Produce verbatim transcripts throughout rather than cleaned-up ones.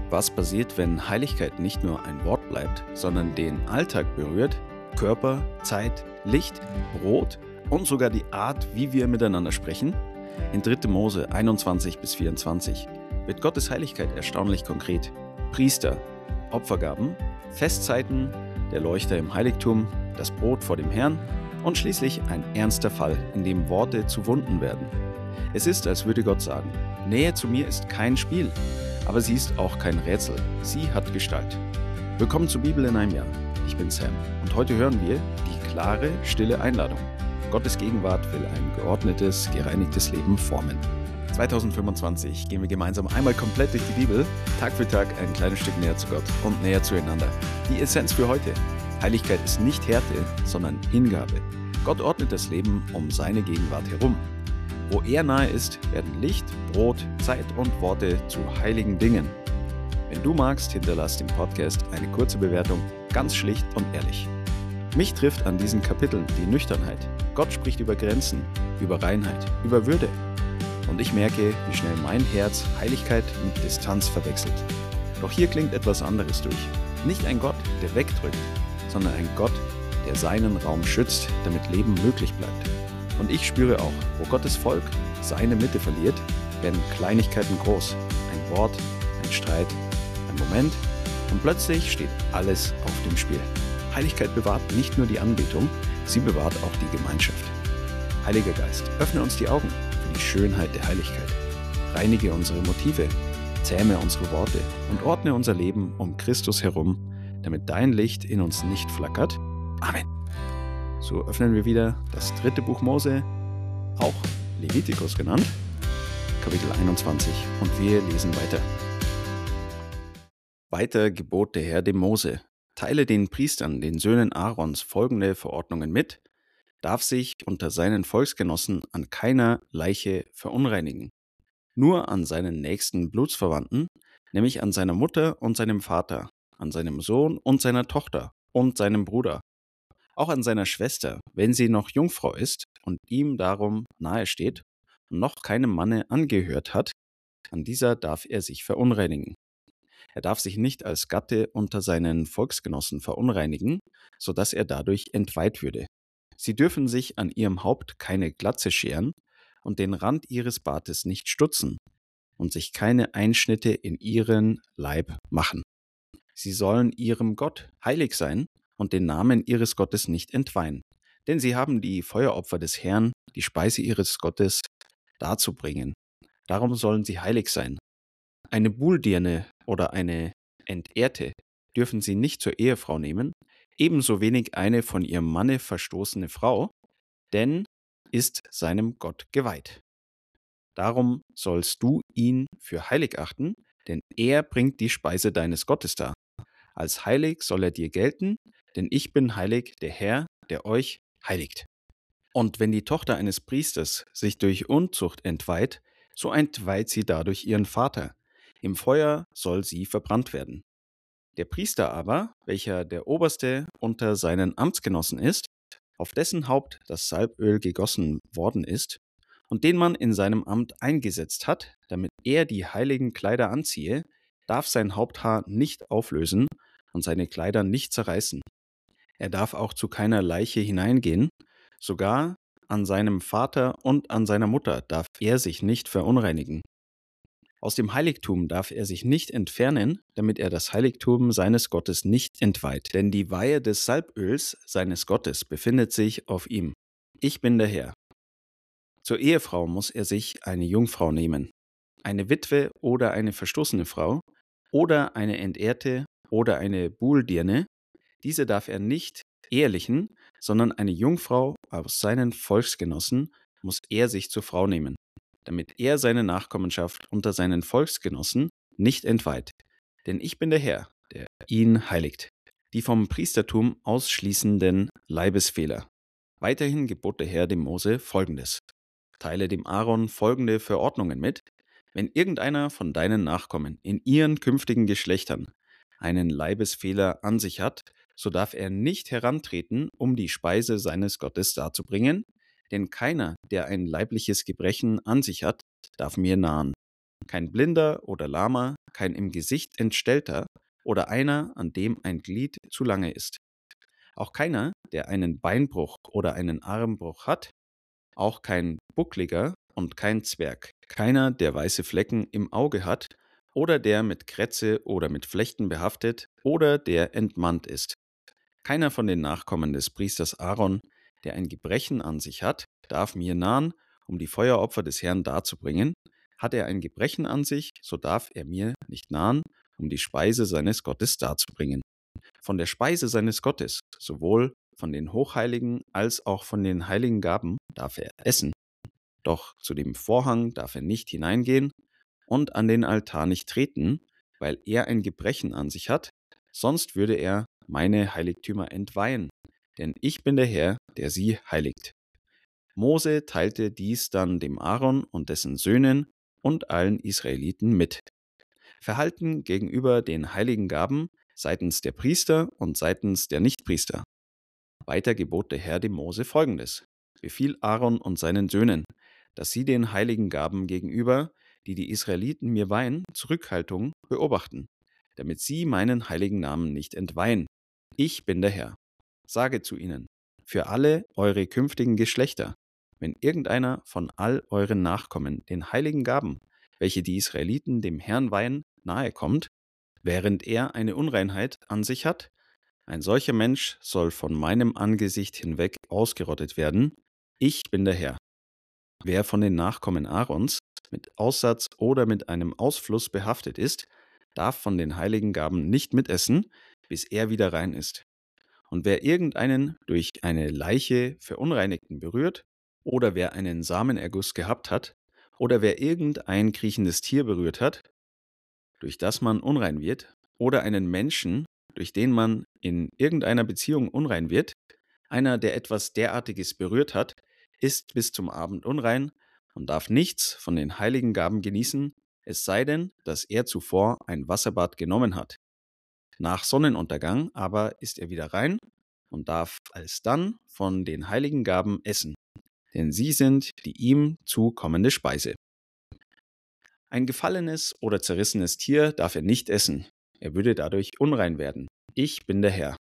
Was passiert, wenn Heiligkeit nicht nur ein Wort bleibt, sondern den Alltag berührt, Körper, Zeit, Licht, Brot und sogar die Art, wie wir miteinander sprechen? In dritte Mose einundzwanzig bis vierundzwanzig wird Gottes Heiligkeit erstaunlich konkret. Priester, Opfergaben, Festzeiten, der Leuchter im Heiligtum, das Brot vor dem Herrn und schließlich ein ernster Fall, in dem Worte zu Wunden werden. Es ist, als würde Gott sagen: Nähe zu mir ist kein Spiel, aber sie ist auch kein Rätsel. Sie hat Gestalt. Willkommen zur Bibel in einem Jahr. Ich bin Sam und heute hören wir die klare, stille Einladung. Gottes Gegenwart will ein geordnetes, gereinigtes Leben formen. zweitausendfünfundzwanzig gehen wir gemeinsam einmal komplett durch die Bibel, Tag für Tag ein kleines Stück näher zu Gott und näher zueinander. Die Essenz für heute: Heiligkeit ist nicht Härte, sondern Hingabe. Gott ordnet das Leben um seine Gegenwart herum. Wo er nahe ist, werden Licht, Brot, Zeit und Worte zu heiligen Dingen. Wenn du magst, hinterlass dem Podcast eine kurze Bewertung, ganz schlicht und ehrlich. Mich trifft an diesen Kapiteln die Nüchternheit. Gott spricht über Grenzen, über Reinheit, über Würde. Und ich merke, wie schnell mein Herz Heiligkeit mit Distanz verwechselt. Doch hier klingt etwas anderes durch. Nicht ein Gott, der wegdrückt, sondern ein Gott, der seinen Raum schützt, damit Leben möglich bleibt. Und ich spüre auch, wo Gottes Volk seine Mitte verliert, werden Kleinigkeiten groß. Ein Wort, ein Streit, ein Moment und plötzlich steht alles auf dem Spiel. Heiligkeit bewahrt nicht nur die Anbetung, sie bewahrt auch die Gemeinschaft. Heiliger Geist, öffne uns die Augen für die Schönheit der Heiligkeit. Reinige unsere Motive, zähme unsere Worte und ordne unser Leben um Christus herum, damit dein Licht in uns nicht flackert. Amen. So öffnen wir wieder das dritte Buch Mose, auch Levitikus genannt, Kapitel einundzwanzig, und wir lesen weiter. Weiter gebot der Herr dem Mose: Teile den Priestern, den Söhnen Aarons, folgende Verordnungen mit: Darf sich unter seinen Volksgenossen an keiner Leiche verunreinigen, nur an seinen nächsten Blutsverwandten, nämlich an seiner Mutter und seinem Vater, an seinem Sohn und seiner Tochter und seinem Bruder, auch an seiner Schwester, wenn sie noch Jungfrau ist und ihm darum nahe steht und noch keinem Manne angehört hat, an dieser darf er sich verunreinigen. Er darf sich nicht als Gatte unter seinen Volksgenossen verunreinigen, so dass er dadurch entweiht würde. Sie dürfen sich an ihrem Haupt keine Glatze scheren und den Rand ihres Bartes nicht stutzen und sich keine Einschnitte in ihren Leib machen. Sie sollen ihrem Gott heilig sein und den Namen ihres Gottes nicht entweihen, denn sie haben die Feueropfer des Herrn, die Speise ihres Gottes, darzubringen. Darum sollen sie heilig sein. Eine Buhldirne oder eine Entehrte dürfen sie nicht zur Ehefrau nehmen, ebenso wenig eine von ihrem Manne verstoßene Frau, denn ist seinem Gott geweiht. Darum sollst du ihn für heilig achten, denn er bringt die Speise deines Gottes dar. Als heilig soll er dir gelten, denn ich bin heilig, der Herr, der euch heiligt. Und wenn die Tochter eines Priesters sich durch Unzucht entweiht, so entweiht sie dadurch ihren Vater. Im Feuer soll sie verbrannt werden. Der Priester aber, welcher der Oberste unter seinen Amtsgenossen ist, auf dessen Haupt das Salböl gegossen worden ist und den man in seinem Amt eingesetzt hat, damit er die heiligen Kleider anziehe, darf sein Haupthaar nicht auflösen und seine Kleider nicht zerreißen. Er darf auch zu keiner Leiche hineingehen, sogar an seinem Vater und an seiner Mutter darf er sich nicht verunreinigen. Aus dem Heiligtum darf er sich nicht entfernen, damit er das Heiligtum seines Gottes nicht entweiht, denn die Weihe des Salböls seines Gottes befindet sich auf ihm. Ich bin der Herr. Zur Ehefrau muss er sich eine Jungfrau nehmen, eine Witwe oder eine verstoßene Frau oder eine Entehrte oder eine Buhldirne. Diese darf er nicht ehelichen, sondern eine Jungfrau aus seinen Volksgenossen muss er sich zur Frau nehmen, damit er seine Nachkommenschaft unter seinen Volksgenossen nicht entweiht. Denn ich bin der Herr, der ihn heiligt. Die vom Priestertum ausschließenden Leibesfehler. Weiterhin gebot der Herr dem Mose Folgendes: Teile dem Aaron folgende Verordnungen mit: Wenn irgendeiner von deinen Nachkommen in ihren künftigen Geschlechtern einen Leibesfehler an sich hat, so darf er nicht herantreten, um die Speise seines Gottes darzubringen, denn keiner, der ein leibliches Gebrechen an sich hat, darf mir nahen. kein Blinder oder Lahmer, kein im Gesicht Entstellter oder einer, an dem ein Glied zu lange ist. Auch keiner, der einen Beinbruch oder einen Armbruch hat, auch kein Buckliger und kein Zwerg, keiner, der weiße Flecken im Auge hat oder der mit Krätze oder mit Flechten behaftet oder der entmannt ist. Keiner von den Nachkommen des Priesters Aaron, der ein Gebrechen an sich hat, darf mir nahen, um die Feueropfer des Herrn darzubringen. Hat er ein Gebrechen an sich, so darf er mir nicht nahen, um die Speise seines Gottes darzubringen. Von der Speise seines Gottes, sowohl von den Hochheiligen als auch von den heiligen Gaben, darf er essen. Doch zu dem Vorhang darf er nicht hineingehen und an den Altar nicht treten, weil er ein Gebrechen an sich hat, sonst würde er meine Heiligtümer entweihen, denn ich bin der Herr, der sie heiligt. Mose teilte dies dann dem Aaron und dessen Söhnen und allen Israeliten mit. Verhalten gegenüber den heiligen Gaben seitens der Priester und seitens der Nichtpriester. Weiter gebot der Herr dem Mose Folgendes: Befiehl Aaron und seinen Söhnen, dass sie den heiligen Gaben gegenüber, die die Israeliten mir weihen, Zurückhaltung beobachten, damit sie meinen heiligen Namen nicht entweihen. Ich bin der Herr. Sage zu ihnen: Für alle eure künftigen Geschlechter, wenn irgendeiner von all euren Nachkommen den heiligen Gaben, welche die Israeliten dem Herrn weihen, nahe kommt, während er eine Unreinheit an sich hat, ein solcher Mensch soll von meinem Angesicht hinweg ausgerottet werden. Ich bin der Herr. Wer von den Nachkommen Aarons mit Aussatz oder mit einem Ausfluss behaftet ist, darf von den heiligen Gaben nicht mitessen, bis er wieder rein ist. Und wer irgendeinen durch eine Leiche Verunreinigten berührt, oder wer einen Samenerguss gehabt hat, oder wer irgendein kriechendes Tier berührt hat, durch das man unrein wird, oder einen Menschen, durch den man in irgendeiner Beziehung unrein wird, einer, der etwas derartiges berührt hat, ist bis zum Abend unrein und darf nichts von den heiligen Gaben genießen, es sei denn, dass er zuvor ein Wasserbad genommen hat. Nach Sonnenuntergang aber ist er wieder rein und darf alsdann von den heiligen Gaben essen, denn sie sind die ihm zukommende Speise. Ein gefallenes oder zerrissenes Tier darf er nicht essen, er würde dadurch unrein werden. Ich bin der Herr.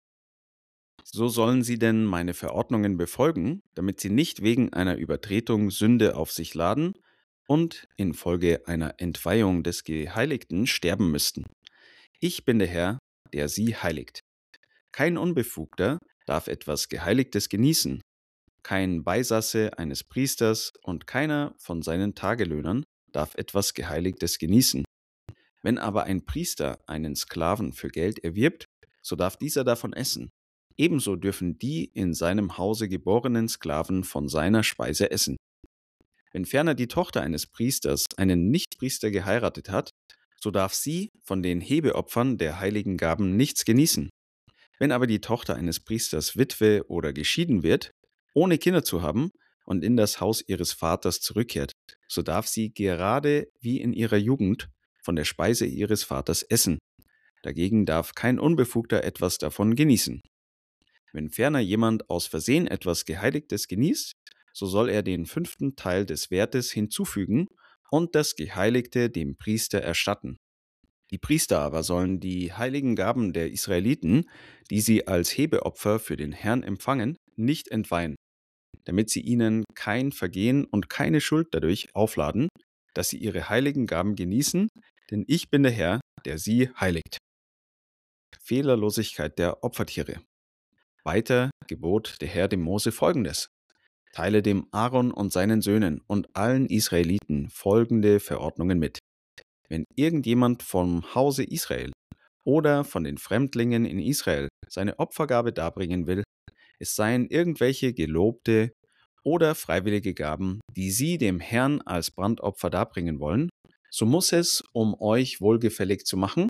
So sollen sie denn meine Verordnungen befolgen, damit sie nicht wegen einer Übertretung Sünde auf sich laden und infolge einer Entweihung des Geheiligten sterben müssten. Ich bin der Herr, der sie heiligt. Kein Unbefugter darf etwas Geheiligtes genießen, kein Beisasse eines Priesters und keiner von seinen Tagelöhnern darf etwas Geheiligtes genießen. Wenn aber ein Priester einen Sklaven für Geld erwirbt, so darf dieser davon essen. Ebenso dürfen die in seinem Hause geborenen Sklaven von seiner Speise essen. Wenn ferner die Tochter eines Priesters einen Nichtpriester geheiratet hat, so darf sie von den Hebeopfern der heiligen Gaben nichts genießen. Wenn aber die Tochter eines Priesters Witwe oder geschieden wird, ohne Kinder zu haben und in das Haus ihres Vaters zurückkehrt, so darf sie gerade wie in ihrer Jugend von der Speise ihres Vaters essen. Dagegen darf kein Unbefugter etwas davon genießen. Wenn ferner jemand aus Versehen etwas Geheiligtes genießt, so soll er den fünften Teil des Wertes hinzufügen und das Geheiligte dem Priester erstatten. Die Priester aber sollen die heiligen Gaben der Israeliten, die sie als Hebeopfer für den Herrn empfangen, nicht entweihen, damit sie ihnen kein Vergehen und keine Schuld dadurch aufladen, dass sie ihre heiligen Gaben genießen, denn ich bin der Herr, der sie heiligt. Fehlerlosigkeit der Opfertiere. Weiter gebot der Herr dem Mose Folgendes: Teile dem Aaron und seinen Söhnen und allen Israeliten folgende Verordnungen mit. Wenn irgendjemand vom Hause Israel oder von den Fremdlingen in Israel seine Opfergabe darbringen will, es seien irgendwelche gelobte oder freiwillige Gaben, die sie dem Herrn als Brandopfer darbringen wollen, so muss es, um euch wohlgefällig zu machen,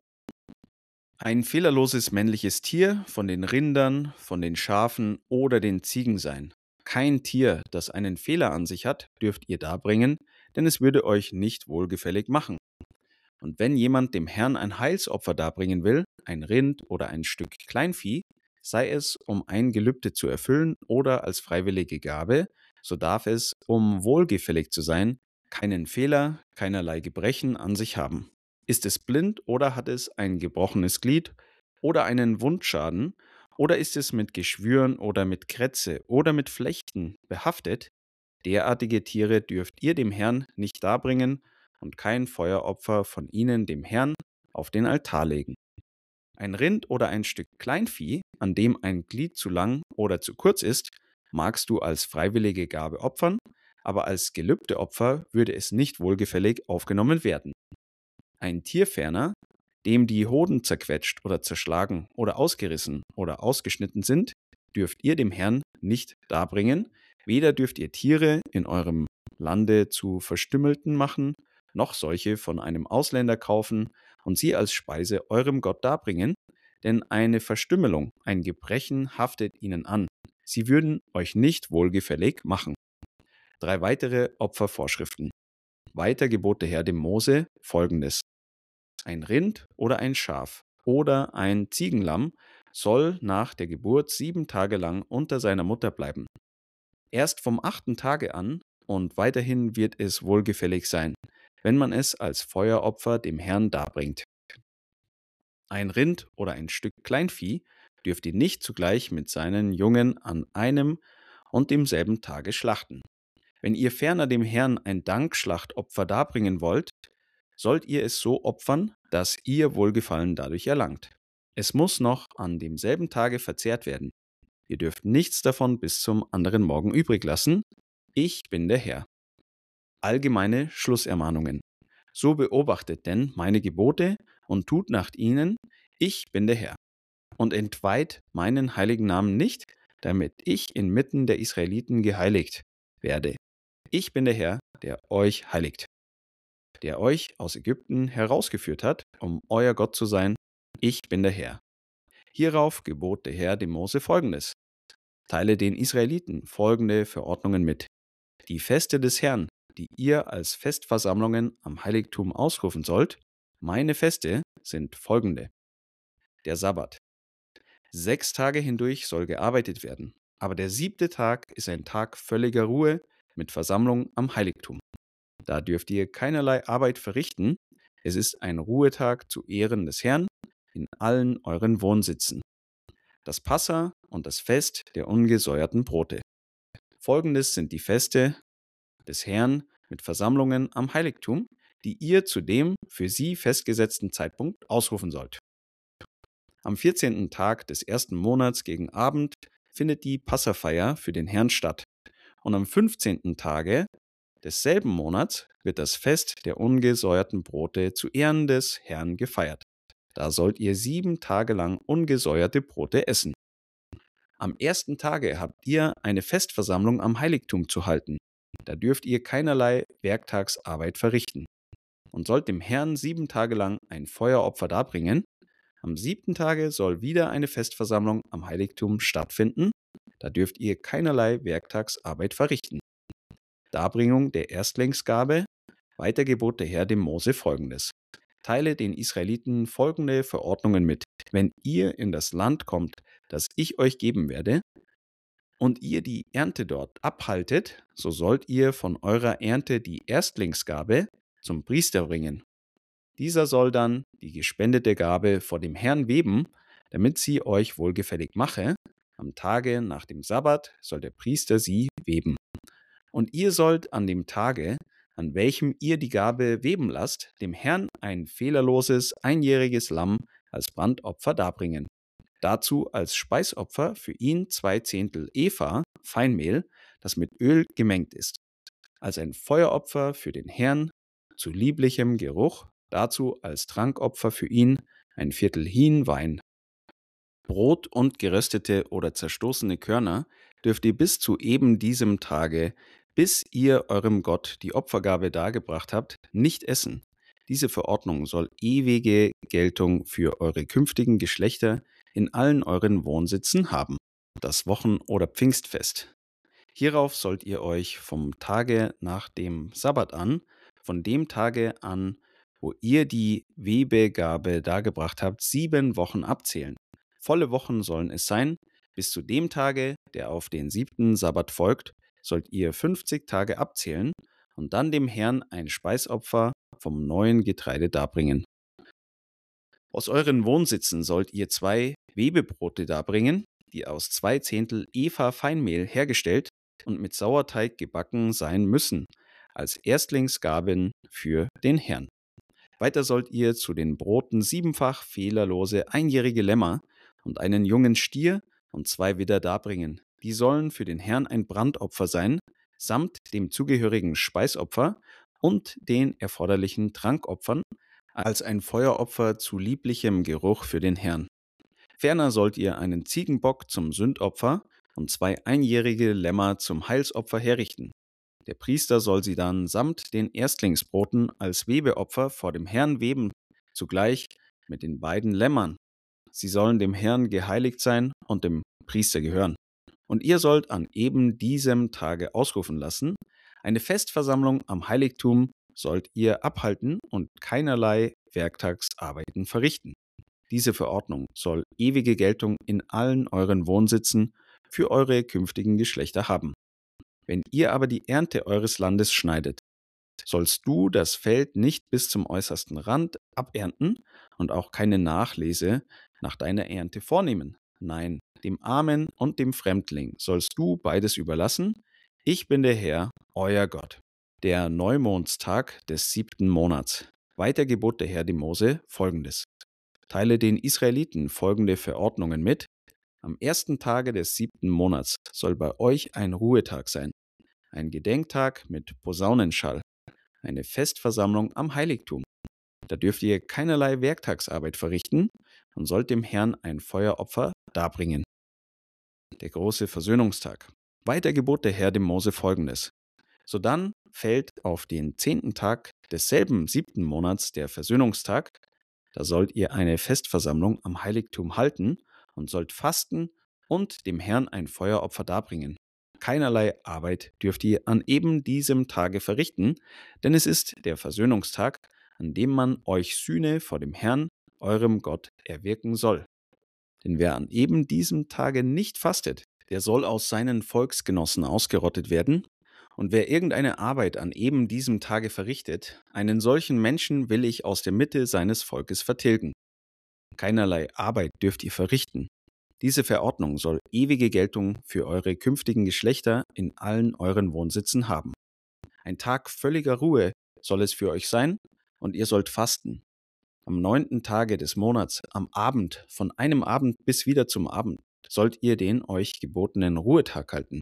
ein fehlerloses männliches Tier von den Rindern, von den Schafen oder den Ziegen sein. Kein Tier, das einen Fehler an sich hat, dürft ihr darbringen, denn es würde euch nicht wohlgefällig machen. Und wenn jemand dem Herrn ein Heilsopfer darbringen will, ein Rind oder ein Stück Kleinvieh, sei es, um ein Gelübde zu erfüllen oder als freiwillige Gabe, so darf es, um wohlgefällig zu sein, keinen Fehler, keinerlei Gebrechen an sich haben. Ist es blind oder hat es ein gebrochenes Glied oder einen Wundschaden oder ist es mit Geschwüren oder mit Krätze oder mit Flechten behaftet? Derartige Tiere dürft ihr dem Herrn nicht darbringen und kein Feueropfer von ihnen dem Herrn auf den Altar legen. Ein Rind oder ein Stück Kleinvieh, an dem ein Glied zu lang oder zu kurz ist, magst du als freiwillige Gabe opfern, aber als Gelübdeopfer würde es nicht wohlgefällig aufgenommen werden. Ein Tier ferner, dem die Hoden zerquetscht oder zerschlagen oder ausgerissen oder ausgeschnitten sind, dürft ihr dem Herrn nicht darbringen, weder dürft ihr Tiere in eurem Lande zu Verstümmelten machen, noch solche von einem Ausländer kaufen und sie als Speise eurem Gott darbringen, denn eine Verstümmelung, ein Gebrechen haftet ihnen an. Sie würden euch nicht wohlgefällig machen. Drei weitere Opfervorschriften. Weiter gebot der Herr dem Mose folgendes: Ein Rind oder ein Schaf oder ein Ziegenlamm soll nach der Geburt sieben Tage lang unter seiner Mutter bleiben. Erst vom achten Tage an und weiterhin wird es wohlgefällig sein, wenn man es als Feueropfer dem Herrn darbringt. Ein Rind oder ein Stück Kleinvieh dürft ihr nicht zugleich mit seinen Jungen an einem und demselben Tage schlachten. Wenn ihr ferner dem Herrn ein Dankschlachtopfer darbringen wollt, sollt ihr es so opfern, dass ihr Wohlgefallen dadurch erlangt. Es muss noch an demselben Tage verzehrt werden. Ihr dürft nichts davon bis zum anderen Morgen übrig lassen. Ich bin der Herr. Allgemeine Schlussermahnungen. So beobachtet denn meine Gebote und tut nach ihnen. Ich bin der Herr. Und entweiht meinen heiligen Namen nicht, damit ich inmitten der Israeliten geheiligt werde. Ich bin der Herr, der euch heiligt, der euch aus Ägypten herausgeführt hat, um euer Gott zu sein. Ich bin der Herr. Hierauf gebot der Herr dem Mose folgendes: Teile den Israeliten folgende Verordnungen mit. Die Feste des Herrn, die ihr als Festversammlungen am Heiligtum ausrufen sollt, meine Feste sind folgende. Der Sabbat. Sechs Tage hindurch soll gearbeitet werden, aber der siebte Tag ist ein Tag völliger Ruhe mit Versammlung am Heiligtum. Da dürft ihr keinerlei Arbeit verrichten. Es ist ein Ruhetag zu Ehren des Herrn in allen euren Wohnsitzen. Das Passa und das Fest der ungesäuerten Brote. Folgendes sind die Feste des Herrn mit Versammlungen am Heiligtum, die ihr zu dem für sie festgesetzten Zeitpunkt ausrufen sollt. Am vierzehnten Tag des ersten Monats gegen Abend findet die Passafeier für den Herrn statt. Und am fünfzehnten Tage desselben Monats wird das Fest der ungesäuerten Brote zu Ehren des Herrn gefeiert. Da sollt ihr sieben Tage lang ungesäuerte Brote essen. Am ersten Tage habt ihr eine Festversammlung am Heiligtum zu halten. Da dürft ihr keinerlei Werktagsarbeit verrichten. Und sollt dem Herrn sieben Tage lang ein Feueropfer darbringen. Am siebten Tage soll wieder eine Festversammlung am Heiligtum stattfinden. Da dürft ihr keinerlei Werktagsarbeit verrichten. Darbringung der Erstlingsgabe. Weiter gebot der Herr dem Mose folgendes: Teile den Israeliten folgende Verordnungen mit. Wenn ihr in das Land kommt, das ich euch geben werde, und ihr die Ernte dort abhaltet, so sollt ihr von eurer Ernte die Erstlingsgabe zum Priester bringen. Dieser soll dann die gespendete Gabe vor dem Herrn weben, damit sie euch wohlgefällig mache. Am Tage nach dem Sabbat soll der Priester sie weben. Und ihr sollt an dem Tage, an welchem ihr die Gabe weben lasst, dem Herrn ein fehlerloses, einjähriges Lamm als Brandopfer darbringen. Dazu als Speisopfer für ihn zwei Zehntel Epha Feinmehl, das mit Öl gemengt ist. Als ein Feueropfer für den Herrn zu lieblichem Geruch, dazu als Trankopfer für ihn ein Viertel Hin Wein. Brot und geröstete oder zerstoßene Körner dürft ihr bis zu eben diesem Tage, bis ihr eurem Gott die Opfergabe dargebracht habt, nicht essen. Diese Verordnung soll ewige Geltung für eure künftigen Geschlechter in allen euren Wohnsitzen haben. Das Wochen- oder Pfingstfest. Hierauf sollt ihr euch vom Tage nach dem Sabbat an, von dem Tage an, wo ihr die Webegabe dargebracht habt, sieben Wochen abzählen. Volle Wochen sollen es sein. Bis zu dem Tage, der auf den siebten Sabbat folgt, sollt ihr fünfzig Tage abzählen und dann dem Herrn ein Speisopfer vom neuen Getreide darbringen. Aus euren Wohnsitzen sollt ihr zwei Webebrote darbringen, die aus zwei Zehntel Epha Feinmehl hergestellt und mit Sauerteig gebacken sein müssen, als Erstlingsgaben für den Herrn. Weiter sollt ihr zu den Broten siebenfach fehlerlose einjährige Lämmer und einen jungen Stier und zwei Widder darbringen. Die sollen für den Herrn ein Brandopfer sein, samt dem zugehörigen Speisopfer und den erforderlichen Trankopfern, als ein Feueropfer zu lieblichem Geruch für den Herrn. Ferner sollt ihr einen Ziegenbock zum Sündopfer und zwei einjährige Lämmer zum Heilsopfer herrichten. Der Priester soll sie dann samt den Erstlingsbroten als Webeopfer vor dem Herrn weben, zugleich mit den beiden Lämmern. Sie sollen dem Herrn geheiligt sein und dem Priester gehören. Und ihr sollt an eben diesem Tage ausrufen lassen: Eine Festversammlung am Heiligtum sollt ihr abhalten und keinerlei Werktagsarbeiten verrichten. Diese Verordnung soll ewige Geltung in allen euren Wohnsitzen für eure künftigen Geschlechter haben. Wenn ihr aber die Ernte eures Landes schneidet, sollst du das Feld nicht bis zum äußersten Rand abernten und auch keine Nachlese nach deiner Ernte vornehmen. Nein, dem Armen und dem Fremdling sollst du beides überlassen. Ich bin der Herr, euer Gott. Der Neumondstag des siebten Monats. Weiter gebot der Herr dem Mose Folgendes: Teile den Israeliten folgende Verordnungen mit. Am ersten Tage des siebten Monats soll bei euch ein Ruhetag sein, ein Gedenktag mit Posaunenschall, eine Festversammlung am Heiligtum. Da dürft ihr keinerlei Werktagsarbeit verrichten und sollt dem Herrn ein Feueropfer darbringen. Der große Versöhnungstag. Weiter gebot der Herr dem Mose Folgendes: Sodann fällt auf den zehnten Tag desselben siebten Monats der Versöhnungstag. Da sollt ihr eine Festversammlung am Heiligtum halten und sollt fasten und dem Herrn ein Feueropfer darbringen. Keinerlei Arbeit dürft ihr an eben diesem Tage verrichten, denn es ist der Versöhnungstag, an dem man euch Sühne vor dem Herrn, eurem Gott, erwirken soll. Denn wer an eben diesem Tage nicht fastet, der soll aus seinen Volksgenossen ausgerottet werden. Und wer irgendeine Arbeit an eben diesem Tage verrichtet, einen solchen Menschen will ich aus der Mitte seines Volkes vertilgen. Keinerlei Arbeit dürft ihr verrichten. Diese Verordnung soll ewige Geltung für eure künftigen Geschlechter in allen euren Wohnsitzen haben. Ein Tag völliger Ruhe soll es für euch sein, und ihr sollt fasten. Am neunten Tage des Monats, am Abend, von einem Abend bis wieder zum Abend, sollt ihr den euch gebotenen Ruhetag halten.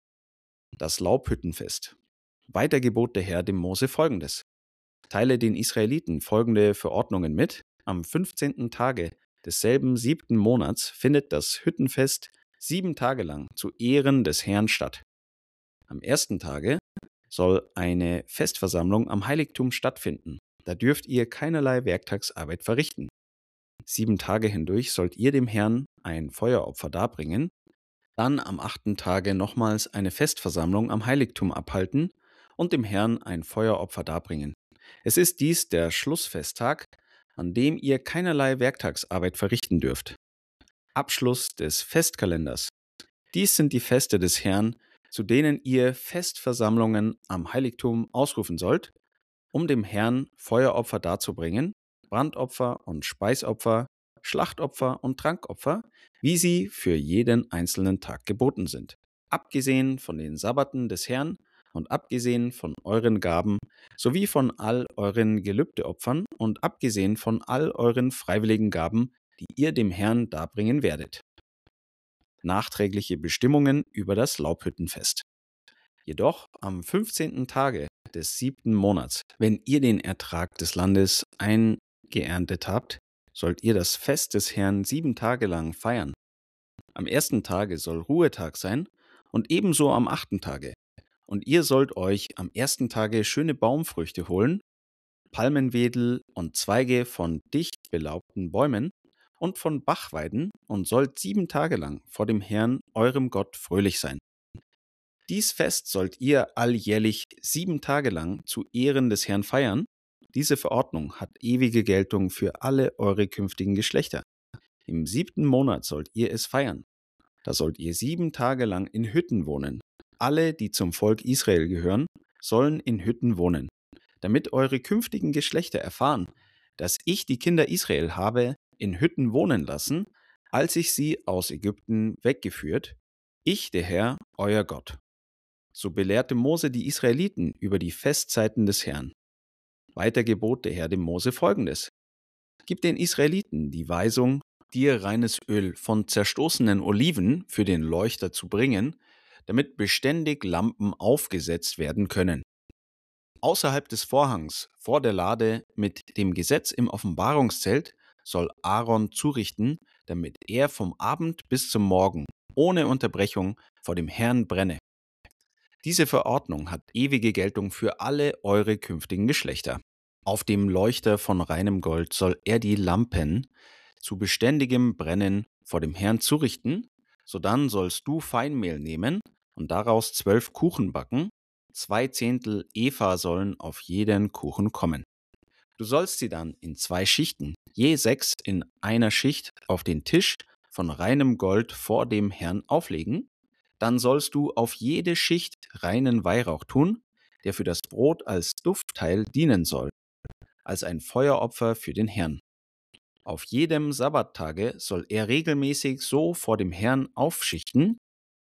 Das Laubhüttenfest. Weiter gebot der Herr dem Mose Folgendes: Teile den Israeliten folgende Verordnungen mit. Am fünfzehnten Tage desselben siebten Monats findet das Hüttenfest sieben Tage lang zu Ehren des Herrn statt. Am ersten Tage soll eine Festversammlung am Heiligtum stattfinden. Da dürft ihr keinerlei Werktagsarbeit verrichten. Sieben Tage hindurch sollt ihr dem Herrn ein Feueropfer darbringen. Dann am achten Tage nochmals eine Festversammlung am Heiligtum abhalten und dem Herrn ein Feueropfer darbringen. Es ist dies der Schlussfesttag, an dem ihr keinerlei Werktagsarbeit verrichten dürft. Abschluss des Festkalenders. Dies sind die Feste des Herrn, zu denen ihr Festversammlungen am Heiligtum ausrufen sollt, um dem Herrn Feueropfer darzubringen, Brandopfer und Speisopfer, Schlachtopfer und Trankopfer, wie sie für jeden einzelnen Tag geboten sind. Abgesehen von den Sabbaten des Herrn und abgesehen von euren Gaben, sowie von all euren Gelübdeopfern und abgesehen von all euren freiwilligen Gaben, die ihr dem Herrn darbringen werdet. Nachträgliche Bestimmungen über das Laubhüttenfest. Jedoch am fünfzehnten Tage des siebten Monats, wenn ihr den Ertrag des Landes eingeerntet habt, sollt ihr das Fest des Herrn sieben Tage lang feiern. Am ersten Tage soll Ruhetag sein und ebenso am achten Tage. Und ihr sollt euch am ersten Tage schöne Baumfrüchte holen, Palmenwedel und Zweige von dicht belaubten Bäumen und von Bachweiden und sollt sieben Tage lang vor dem Herrn, eurem Gott, fröhlich sein. Dies Fest sollt ihr alljährlich sieben Tage lang zu Ehren des Herrn feiern. Diese Verordnung hat ewige Geltung für alle eure künftigen Geschlechter. Im siebten Monat sollt ihr es feiern. Da sollt ihr sieben Tage lang in Hütten wohnen. Alle, die zum Volk Israel gehören, sollen in Hütten wohnen, damit eure künftigen Geschlechter erfahren, dass ich die Kinder Israel habe in Hütten wohnen lassen, als ich sie aus Ägypten weggeführt, ich, der Herr, euer Gott. So belehrte Mose die Israeliten über die Festzeiten des Herrn. Weiter gebot der Herr dem Mose Folgendes: Gib den Israeliten die Weisung, dir reines Öl von zerstoßenen Oliven für den Leuchter zu bringen, damit beständig Lampen aufgesetzt werden können. Außerhalb des Vorhangs vor der Lade mit dem Gesetz im Offenbarungszelt soll Aaron zurichten, damit er vom Abend bis zum Morgen ohne Unterbrechung vor dem Herrn brenne. Diese Verordnung hat ewige Geltung für alle eure künftigen Geschlechter. Auf dem Leuchter von reinem Gold soll er die Lampen zu beständigem Brennen vor dem Herrn zurichten, sodann sollst du Feinmehl nehmen und daraus zwölf Kuchen backen, zwei Zehntel Epha sollen auf jeden Kuchen kommen. Du sollst sie dann in zwei Schichten, je sechs in einer Schicht, auf den Tisch von reinem Gold vor dem Herrn auflegen. Dann sollst du auf jede Schicht reinen Weihrauch tun, der für das Brot als Duftteil dienen soll, als ein Feueropfer für den Herrn. Auf jedem Sabbattage soll er regelmäßig so vor dem Herrn aufschichten.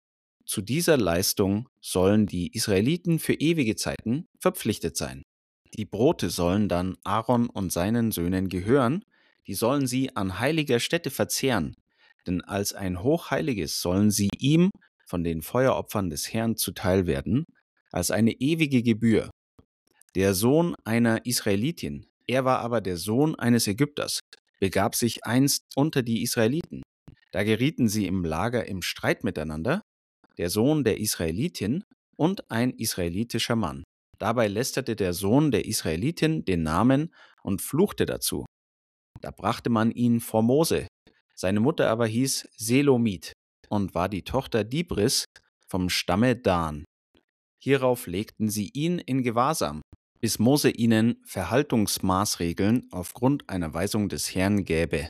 Zu dieser Leistung sollen die Israeliten für ewige Zeiten verpflichtet sein. Die Brote sollen dann Aaron und seinen Söhnen gehören, die sollen sie an heiliger Stätte verzehren, denn als ein Hochheiliges sollen sie ihm von den Feueropfern des Herrn zuteil werden, als eine ewige Gebühr. Der Sohn einer Israelitin, er war aber der Sohn eines Ägypters, begab sich einst unter die Israeliten. Da gerieten sie im Lager im Streit miteinander, der Sohn der Israelitin und ein israelitischer Mann. Dabei lästerte der Sohn der Israelitin den Namen und fluchte dazu. Da brachte man ihn vor Mose. Seine Mutter aber hieß Selomit und war die Tochter Dibris vom Stamme Dan. Hierauf legten sie ihn in Gewahrsam, bis Mose ihnen Verhaltungsmaßregeln aufgrund einer Weisung des Herrn gäbe.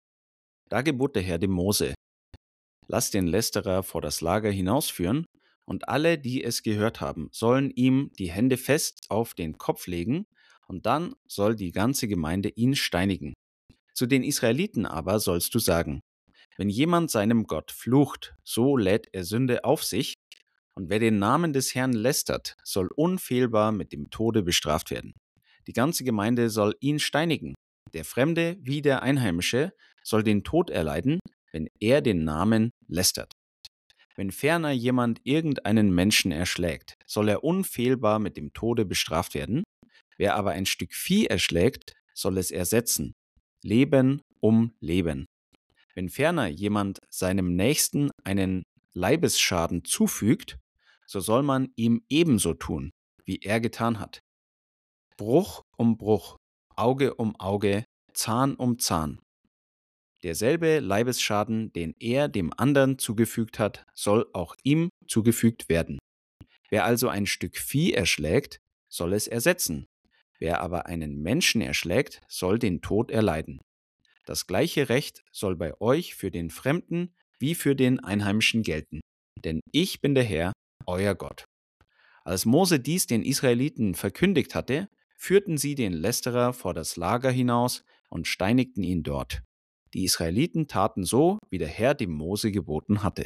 Da gebot der Herr dem Mose: Lass den Lästerer vor das Lager hinausführen, und alle, die es gehört haben, sollen ihm die Hände fest auf den Kopf legen, und dann soll die ganze Gemeinde ihn steinigen. Zu den Israeliten aber sollst du sagen: Wenn jemand seinem Gott flucht, so lädt er Sünde auf sich, und wer den Namen des Herrn lästert, soll unfehlbar mit dem Tode bestraft werden. Die ganze Gemeinde soll ihn steinigen. Der Fremde wie der Einheimische soll den Tod erleiden, wenn er den Namen lästert. Wenn ferner jemand irgendeinen Menschen erschlägt, soll er unfehlbar mit dem Tode bestraft werden. Wer aber ein Stück Vieh erschlägt, soll es ersetzen. Leben um Leben. Wenn ferner jemand seinem Nächsten einen Leibesschaden zufügt, so soll man ihm ebenso tun, wie er getan hat. Bruch um Bruch, Auge um Auge, Zahn um Zahn. Derselbe Leibesschaden, den er dem anderen zugefügt hat, soll auch ihm zugefügt werden. Wer also ein Stück Vieh erschlägt, soll es ersetzen. Wer aber einen Menschen erschlägt, soll den Tod erleiden. Das gleiche Recht soll bei euch für den Fremden wie für den Einheimischen gelten. Denn ich bin der Herr, euer Gott. Als Mose dies den Israeliten verkündigt hatte, führten sie den Lästerer vor das Lager hinaus und steinigten ihn dort. Die Israeliten taten so, wie der Herr dem Mose geboten hatte.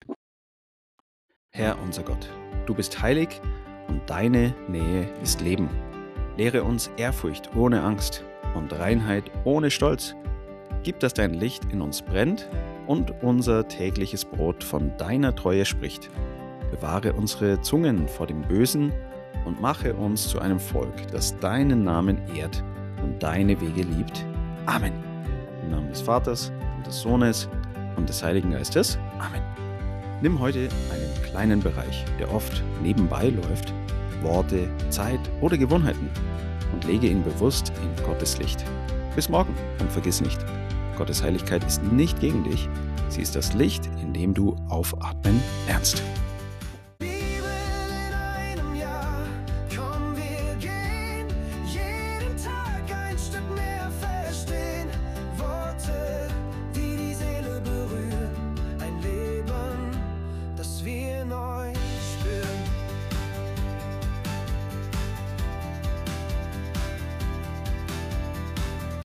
Herr unser Gott, du bist heilig und deine Nähe ist Leben. Lehre uns Ehrfurcht ohne Angst und Reinheit ohne Stolz. Gib, dass dein Licht in uns brennt und unser tägliches Brot von deiner Treue spricht. Bewahre unsere Zungen vor dem Bösen und mache uns zu einem Volk, das deinen Namen ehrt und deine Wege liebt. Amen. Im Namen des Vaters und des Sohnes und des Heiligen Geistes. Amen. Nimm heute einen kleinen Bereich, der oft nebenbei läuft, Worte, Zeit oder Gewohnheiten, und lege ihn bewusst in Gottes Licht. Bis morgen und vergiss nicht, Gottes Heiligkeit ist nicht gegen dich, sie ist das Licht, in dem du aufatmen lernst.